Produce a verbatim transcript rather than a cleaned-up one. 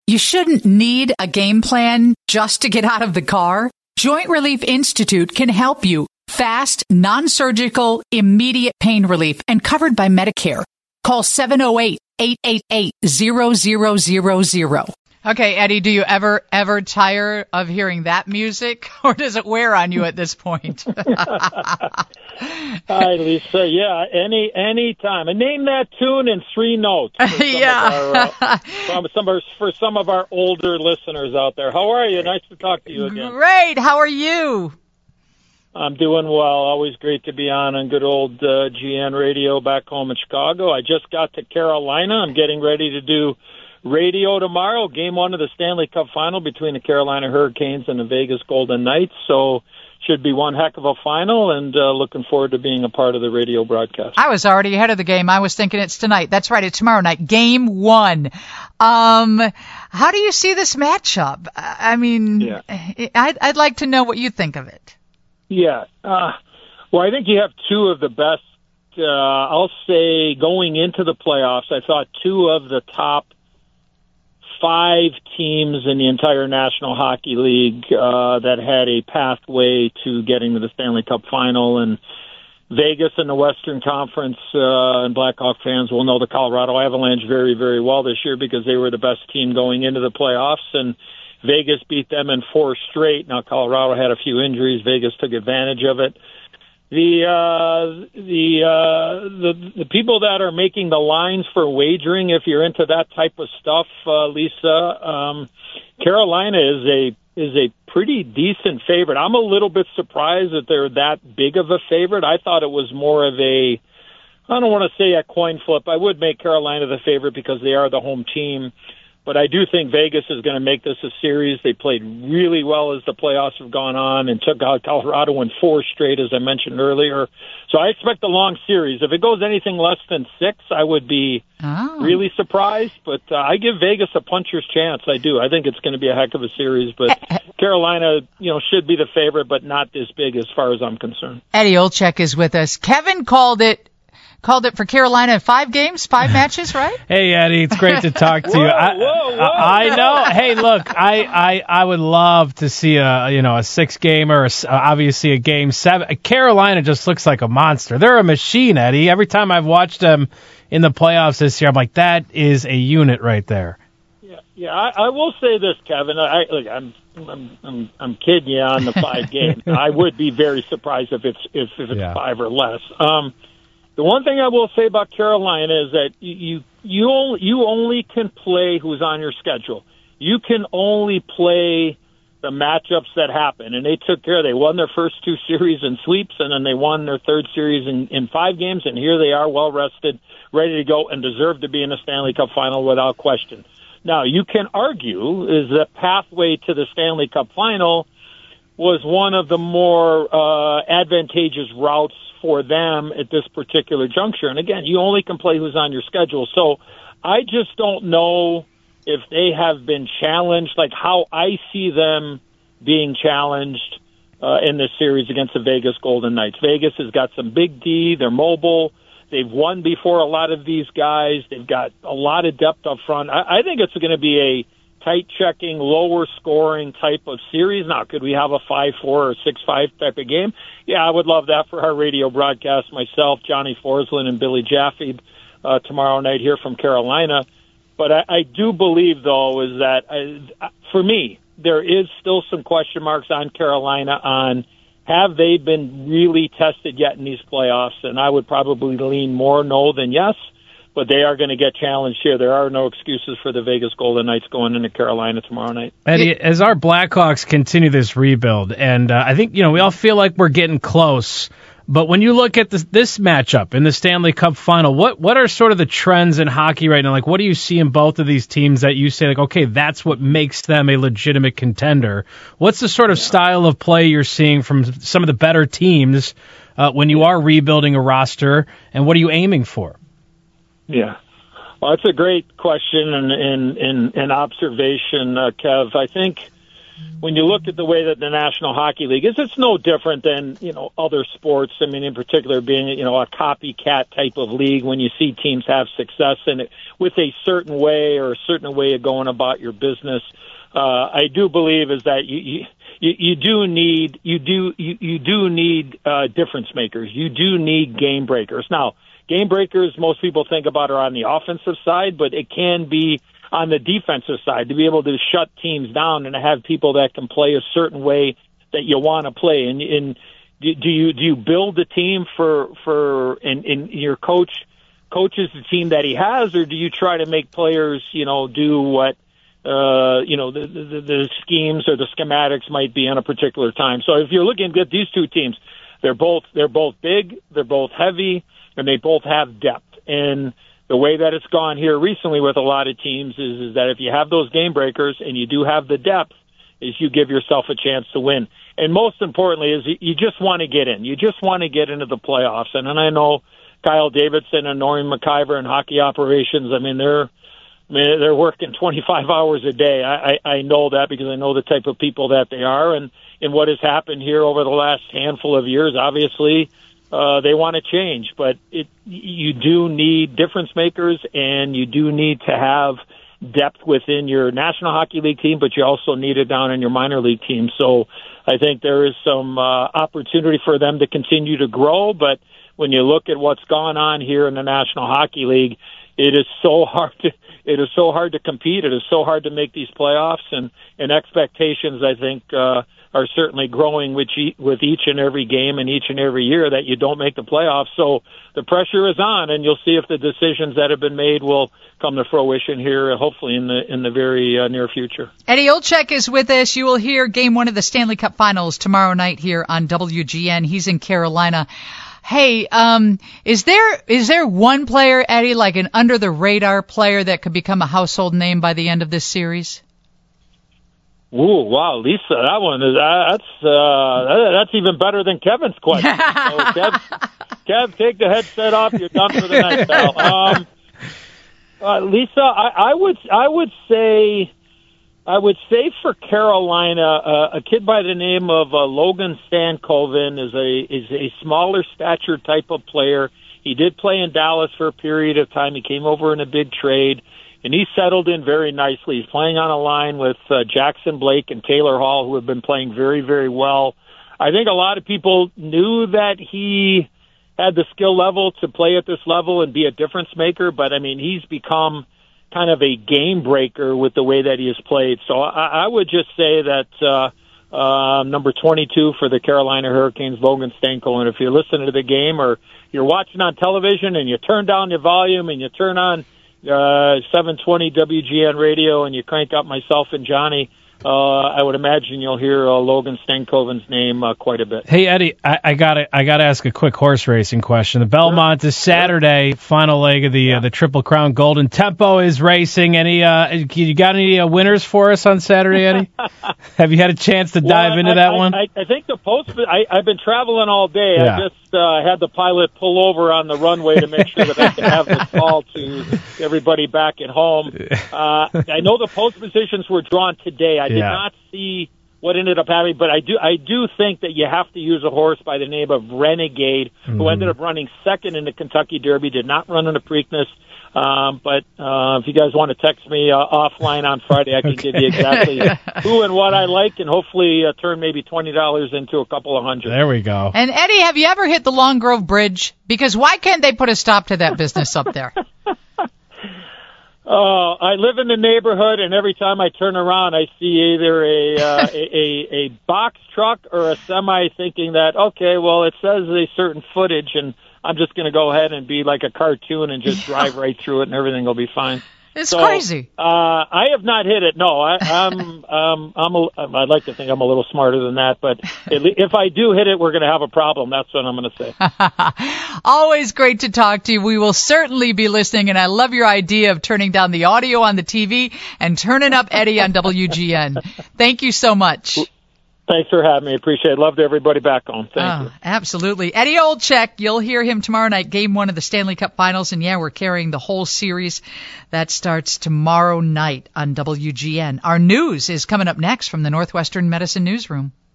You shouldn't need a game plan just to get out of the car. Joint Relief Institute can help you. Fast, non-surgical, immediate pain relief and covered by Medicare. Call seven oh eight, eight eight eight, zero zero zero zero. Okay, Eddie, do you ever, ever tire of hearing that music, or does it wear on you at this point? Hi, Lisa. Yeah, any any time. And name that tune in three notes. For some yeah. Of our, uh, from some of our, for some of our older listeners out there. How are you? Nice to talk to you again. Great. How are you? I'm doing well. Always great to be on on good old uh, G N Radio back home in Chicago. I just got to Carolina. I'm getting ready to do radio tomorrow, game one of the Stanley Cup final between the Carolina Hurricanes and the Vegas Golden Knights. So should be one heck of a final, and uh, looking forward to being a part of the radio broadcast. I was already ahead of the game. I was thinking it's tonight. That's right, it's tomorrow night, game one. Um, how do you see this matchup? I mean, yeah. I'd, I'd like to know what you think of it. Yeah. Uh, well, I think you have two of the best, uh, I'll say, going into the playoffs. I thought two of the top five teams in the entire National Hockey League uh, that had a pathway to getting to the Stanley Cup final. And Vegas in the Western Conference, uh, and Blackhawk fans will know the Colorado Avalanche very, very well this year because they were the best team going into the playoffs. And Vegas beat them in four straight. Now, Colorado had a few injuries. Vegas took advantage of it. The uh, the uh, the the people that are making the lines for wagering, if you're into that type of stuff, uh, Lisa, um, Carolina is a is a pretty decent favorite. I'm a little bit surprised that they're that big of a favorite. I thought it was more of a, I don't want to say a coin flip. I would make Carolina the favorite because they are the home team. But I do think Vegas is going to make this a series. They played really well as the playoffs have gone on and took out Colorado in four straight, as I mentioned earlier. So I expect a long series. If it goes anything less than six, I would be oh. really surprised. But uh, I give Vegas a puncher's chance. I do. I think it's going to be a heck of a series. But Carolina, you know, should be the favorite, but not this big as far as I'm concerned. Eddie Olczyk is with us. Kevin called it. Called it for Carolina five games, five matches, right? Hey, Eddie, it's great to talk to whoa, you. I, whoa, whoa. I, I know. Hey, look, I, I, I would love to see a you know a six game or a, obviously a game seven. Carolina just looks like a monster. They're a machine, Eddie. Every time I've watched them in the playoffs this year, I'm like, that is a unit right there. Yeah, yeah. I, I will say this, Kevin. I look, I'm. I'm, I'm I'm kidding you on the five games. I would be very surprised if it's if, if it's yeah. five or less. Um, The one thing I will say about Carolina is that you you only, you only can play who's on your schedule. You can only play the matchups that happen, and they took care. They won their first two series in sweeps, and then they won their third series in, in five games, and here they are, well rested, ready to go, and deserve to be in the Stanley Cup final without question. Now, you can argue is the pathway to the Stanley Cup final was one of the more uh, advantageous routes for them at this particular juncture. And again, you only can play who's on your schedule. So I just don't know if they have been challenged, like how I see them being challenged uh, in this series against the Vegas Golden Knights. Vegas has got some big D. They're mobile. They've won before a lot of these guys. They've got a lot of depth up front. I, I think it's going to be a tight-checking, lower-scoring type of series. Now, could we have a five four or six five type of game? Yeah, I would love that for our radio broadcast. Myself, Johnny Forsland, and Billy Jaffe uh, tomorrow night here from Carolina. But I, I do believe, though, is that, uh, for me, there is still some question marks on Carolina on have they been really tested yet in these playoffs? And I would probably lean more no than yes. But they are going to get challenged here. There are no excuses for the Vegas Golden Knights going into Carolina tomorrow night. Eddie, as our Blackhawks continue this rebuild, and uh, I think you know we all feel like we're getting close, but when you look at this, this matchup in the Stanley Cup final, what what are sort of the trends in hockey right now? Like, what do you see in both of these teams that you say, like, okay, that's what makes them a legitimate contender? What's the sort of yeah. style of play you're seeing from some of the better teams uh, when you are rebuilding a roster, and what are you aiming for? Yeah. Well, that's a great question and, and, and, and observation, uh, Kev. I think when you look at the way that the National Hockey League is, it's no different than, you know, other sports. I mean, in particular being, you know, a copycat type of league when you see teams have success in it with a certain way or a certain way of going about your business. Uh, I do believe is that you, you, you do need, you do, you, you do need, uh, difference makers. You do need game breakers. Now, game breakers, most people think about are on the offensive side, but it can be on the defensive side to be able to shut teams down and to have people that can play a certain way that you want to play. And, and do you, do you build the team for, for, and, and your coach coaches the team that he has, or do you try to make players, you know, do what, uh, you know, the, the, the schemes or the schematics might be on a particular time. So if you're looking at these two teams, they're both, they're both big, they're both heavy, and they both have depth. And the way that it's gone here recently with a lot of teams is, is that if you have those game breakers and you do have the depth, is you give yourself a chance to win. And most importantly is you just want to get in. You just want to get into the playoffs. And, and I know Kyle Davidson and Norman McIver and hockey operations, I mean, they're, I mean, they're working twenty-five hours a day. I, I, I know that because I know the type of people that they are. And, and what has happened here over the last handful of years, obviously, uh, they want to change. But it, you do need difference makers, and you do need to have depth within your National Hockey League team, but you also need it down in your minor league team. So I think there is some uh, opportunity for them to continue to grow. But when you look at what's gone on here in the National Hockey League, it is so hard to it is so hard to compete. It is so hard to make these playoffs, and, and expectations, I think, uh, are certainly growing with each, with each and every game and each and every year that you don't make the playoffs. So the pressure is on, and you'll see if the decisions that have been made will come to fruition here, hopefully in the in the very uh, near future. Eddie Olczyk is with us. You will hear Game One of the Stanley Cup Finals tomorrow night here on W G N. He's in Carolina. Hey, um, is there is there one player, Eddie, like an under the radar player that could become a household name by the end of this series? Ooh, wow, Lisa, that one is uh, that's uh, that's even better than Kevin's question. So, Kev, Kev, take the headset off. You're done for the night, pal. Um, uh, Lisa, I, I would I would say I would say for Carolina, uh, a kid by the name of uh, Logan Stankoven is a is a smaller stature type of player. He did play in Dallas for a period of time. He came over in a big trade, and he settled in very nicely. He's playing on a line with uh, Jackson Blake and Taylor Hall, who have been playing very, very well. I think a lot of people knew that he had the skill level to play at this level and be a difference maker, but, I mean, he's become kind of a game breaker with the way that he has played. So I, I would just say that uh, uh, number twenty-two for the Carolina Hurricanes, Logan Stankoven, and if you're listening to the game or you're watching on television and you turn down the volume and you turn on uh, seven twenty W G N radio and you crank up myself and Johnny, uh, I would imagine you'll hear uh, Logan Stankoven's name uh, quite a bit. Hey, Eddie, I, I gotta I gotta ask a quick horse racing question. The Belmont sure. is Saturday, sure. final leg of the yeah. uh, the Triple Crown Golden. Tempo is racing. Any uh, you got any uh, winners for us on Saturday, Eddie? Have you had a chance to dive well, into I, that I, one? I, I think the post. I, I've been traveling all day. Yeah. I just uh, had the pilot pull over on the runway to make sure that I could have this call to everybody back at home. Uh, I know the post positions were drawn today. I did yeah. not see what ended up happening, but I do I do think that you have to use a horse by the name of Renegade, mm-hmm. who ended up running second in the Kentucky Derby, did not run in the Preakness. Um, but uh, if you guys want to text me uh, offline on Friday, I can okay. give you exactly who and what I like, and hopefully uh, turn maybe twenty dollars into a couple of hundred. There we go. And Eddie, have you ever hit the Long Grove Bridge? Because why can't they put a stop to that business up there? Oh, I live in the neighborhood, and every time I turn around, I see either a, uh, a, a a box truck or a semi thinking that, okay, well, it says a certain footage, and I'm just going to go ahead and be like a cartoon and just drive right through it, and everything will be fine. It's so, crazy. Uh, I have not hit it. No, I, I'm. um, I'm. A, I'd like to think I'm a little smarter than that, but if I do hit it, we're going to have a problem. That's what I'm going to say. Always great to talk to you. We will certainly be listening, and I love your idea of turning down the audio on the T V and turning up Eddie on W G N. Thank you so much. Thanks for having me. Appreciate it. Love to everybody back on. Thank oh, you. Absolutely. Eddie Olczyk, you'll hear him tomorrow night, game one of the Stanley Cup Finals. And, yeah, we're carrying the whole series. That starts tomorrow night on W G N. Our news is coming up next from the Northwestern Medicine Newsroom.